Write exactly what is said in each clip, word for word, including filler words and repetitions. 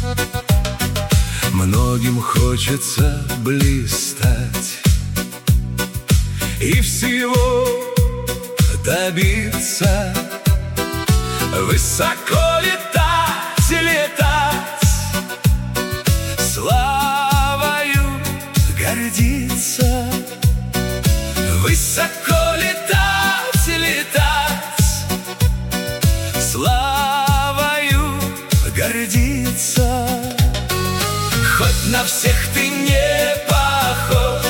Многим хочется блистать и всего добиться, высоко летать, летать, славою гордиться. Высоко летать, летать, славою гордиться. Хоть на всех ты не похож,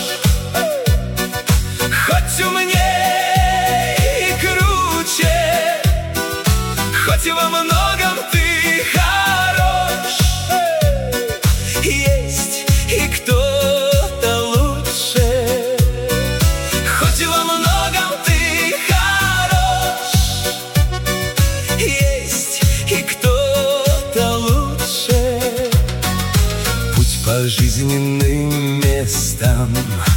хоть умнее и круче, хоть и во многом ты хорош, есть и кто-то лучше. Хоть и во многом ты хорош, есть и кто-то лучше. Путь по жизненным местам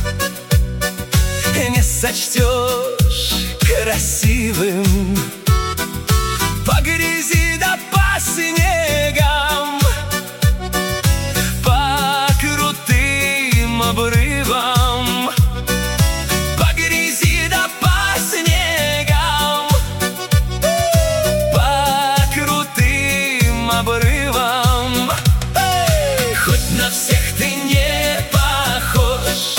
не сочтешь красивым, по грязи да по снегам, по крутым обрывам, по грязи да по снегам, по крутым обрывам. Хоть на всех ты не похож,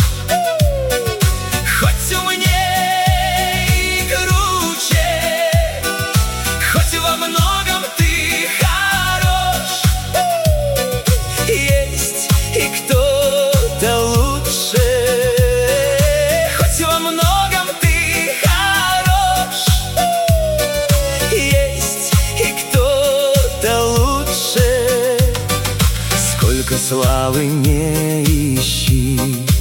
хоть умнее и круче, хоть во многом ты хорош, есть и кто-то лучше. Хоть во многом ты хорош, есть и кто-то лучше. Сколько славы не ищи,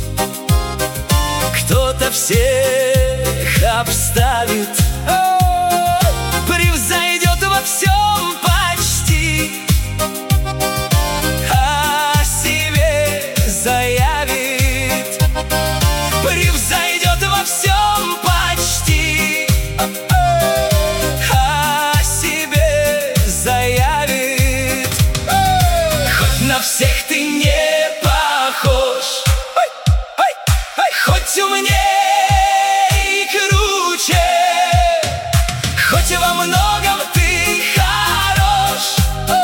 кто-то всех обставит, превзойдет во всем почти, о себе заявит, превзойдет во всем почти, о себе заявит. Хоть на всех ты не похож, хоть умнее и круче, хоть во многом ты хорош,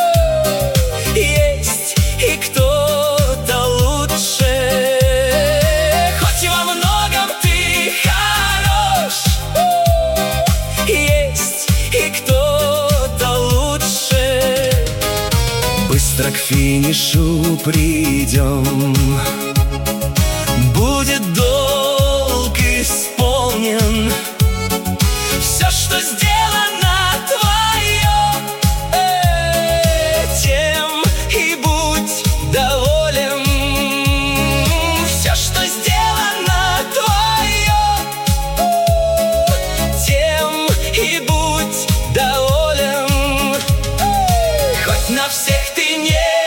есть и кто-то лучше. Хоть во многом ты хорош, есть и кто-то лучше. Быстро к финишу придем, будет долг исполнен. Все, что сделано твое, э, тем и будь доволен. Все, что сделано твое, тем и будь доволен. Хоть на всех ты не